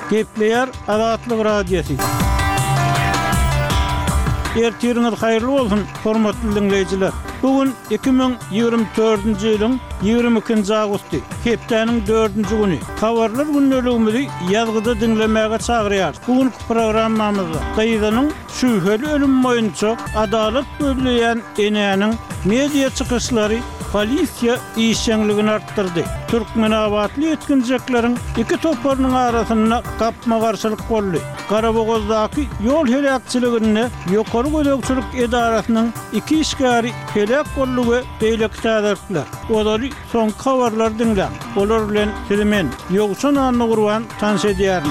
Gepleyer Azatlyk Radiosu. Ertiriniz hayırlı olsun, hormatly dinleyijiler. Bugün 2024-nji ýylyň 22-nji awgusty, hepdeniň 4-nji güni. Habarlar günneligimizi ýazgyda dinlemäge çagyrýar. Bugünkü programmamyzda Gaýzanyň şüheli ölüm boýunça adalet bölleýän enäniň media çykyşlary polisiýa işçiligini arttyrdy. Türkmenabadly etkinjeklerin iki toparynyň arasyna gapma garşylyk boldy. Garabogozdaky ýol helakçylygyny ýokary gödekçilik edarasynyň iki işgäri helak boldugy beýleki täderler. Olary soň habarlar dinlän. Olar bilen Selimen ýogşan anny gurban tanış edýär.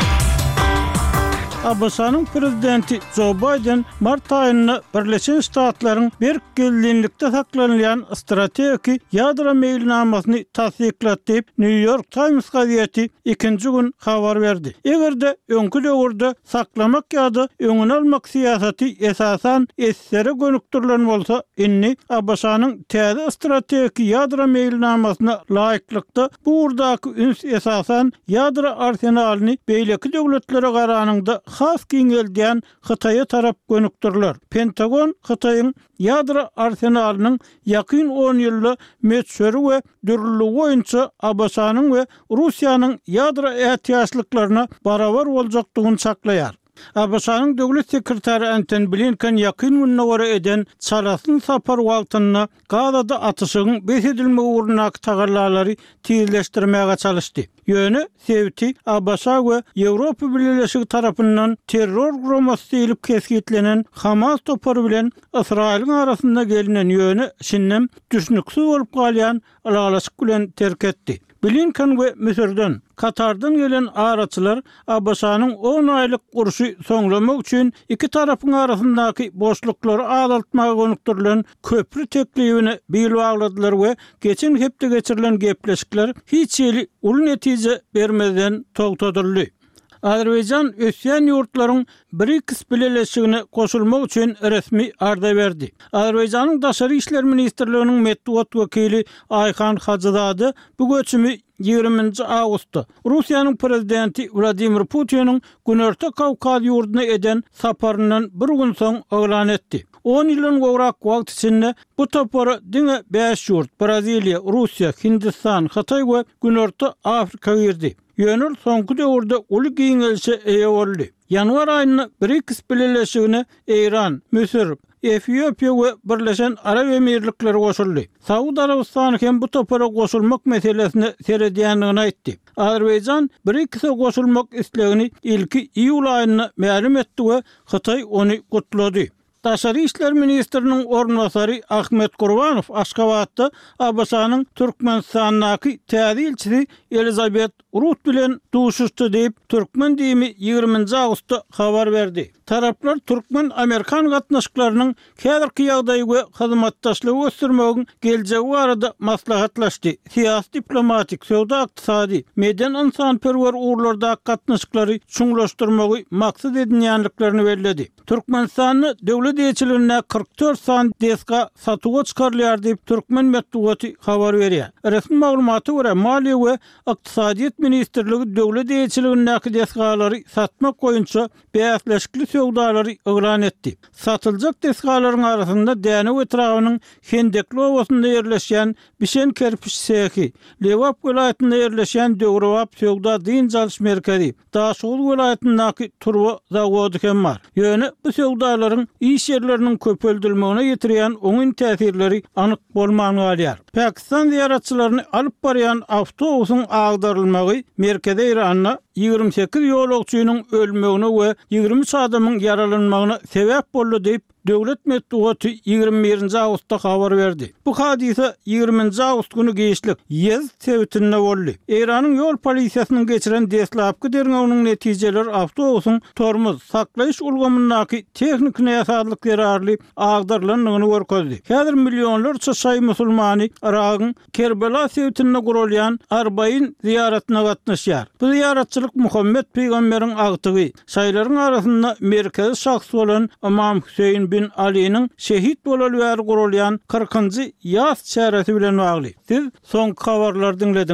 Abasanyň prezidenti Joe Biden mart aýynda Birleşen Ştatlaryň berkelilikde saklanýan strategik ýadro meýilnamasyny tasdiklatdy diýip New York Times gazetesi ikinji gün habar berdi. Egerde öňkü döwürde saklamak ýa-da öňüne almak siýasaty esasan esere gönükdirilen bolsa, inni Abasanyň täze strategik ýadro meýilnamasyna laýyklykda bu urdaky üns esasan ýadro arsenalyny beýleki döwletlere garanyňda has giňeldiýän Hytaýa tarap gönükdirler. Pentagon Hytaýyň ýadro arsenalynyň ýakyn 10 ýylda meçheri we dürlügi boýunça Abasanyň we Russiýanyň ýadro ähtiýaçlyklaryna barabar boljakdygyny saklaýar. Abasanyň döwlet sekretary Antony Blinken ýakyn gününe göre eden çarasyn sapar wagtyna Gazada atyşygyň besedilmegi uğrundaky tagarlalary tizleşdirmäge çalışdy. Ýöne sebäbi Abasa we Ýewropa Birleşigi tarapyndan terror guramasy diýilip keskitlenen Hamas topary bilen Israýlyň arasynda gelinen ýöne şinnem düşnüksiz bolup galýan alalaşyk bilen terk etdi. Blinken we Misirden, Katardan gelen araçylar Abasanyň 10 aýlyk gurşy soňlamak üçin iki tarapyň arasyndaky boşluklary azaltmaga gönükdirilen köprü teklibini bilip agladylar we geçen hepde geçirilen gepleşikler hiç ýeli uly netije bermeden togtadyldy. Azerbaýjan ösýän ýurtlaryň BRICS bileşigine goşulmak üçin resmi arda berdi. Azerbaýjanyň Daşary işler ministrliginiň medeniýet wekili Ayhan Hajyzady bu göçümi 20 awgustda Russiýanyň prezidenti Vladimir Putin'in Günörte Kawkaz ýurduna eden saparyndan bir gün soň oglan etdi. 10 ýyldan gowrak wagt içinde bu topary diňe 5 ýurt Braziliýa, Russiýa, Hindistan, Hytaý we Günörte Afrika girdi. Ýönül soňky döwürde uly giňelişe eýe boldy. Ýanwar aýyna BRICS bileşigine Iran, Misir, Etiopiýa we Birleşen Arab Emirlikleri goşuldy. Saudi Arabistany hem bu topara goşulmak meselesini seredýändigini aýtdy. Azerbaýjan BRICS'e goşulmak islegini ilki iýul aýyna ma'lum etdi we Hytaý ony gutlady. Daşary işler ministriniň ornbasary Ahmet Gurbanow Aşgabatda Abasanyň Türkmenistanyňky täze elçisi Elizabet Rut bilen duşuşdy diýip Türkmen diýimi 20 awgustda habar berdi. Taraplar Türkmen Amerikan gatnaşyklarynyň häzirki ýagdaýy we hyzmatdaşlygy göstermegin geljegi barada maslahatlaşdy. Siýasy, diplomatik, sowda, ykdysady, meden insanperwer urlarda gatnaşyklary çuňlaşdyrmagy maksat edilýänliklerini bellädi. Türkmenistany döwlet ýeçiligine 44 san deska satyga çykarylýar diýip Türkmen medeniýeti habar berýär. Resmi maglumaty görä Maliýe we Ykdysadyýet ministrligi döwlet ýeçiligindäki deskalary satmak boýunça beýasleşikli sowdalary oglan etdi. Satyljak deskalaryň arasynda Däne etragynyň Hendekli owasynda ýerleşýän Bişen kerpiç sehi, Lewap welaýatynda ýerleşýän Döwrewap sowda dynjalş merkezi, Daşoğul welaýatyndaky Turwa zawody hem bar. Ýöne bu sowdalaryň iş ýerleriniň köpeldilmegine ýetirýän oňun täsirleri anyk bolmagy galýar. Pakistan ziyaratçylaryny alyp barýan awtobusyň agdarylmagy merkeze Iranyna 28 ýolagçynyň ölmegine we 23 adamyň yaralanmagyna sebäp boldy diýip döwlet medeniýeti 21 awgustda habar berdi. Bu hadise 20 awgust günü geçlik ýez sebätinde boldy. Iranyň ýol polisiýasynyň geçiren deslapky derňeginiň netijeleri awtobusyň tormuz saklaýyş ulgamyndaky tehnik näsaatlyk ýararly agdarlanmagyny görkezdi. Häzir millionlarça şaý musulmany Iragyň Kerbela sebätinde gurulýan Arbaýyn ziyaretine gatnaşýar. Bu ziyaretçilik Muhammed Peýgamberiň agtygy, şaýlaryň arasynda merkezi şahs bolan Imam Hüseyin bin Ali'nin şehit bolalı ýary gurulýan 40-njy ýaz çäresi bilen bagly. Siz soňky habarlary dinlediniz.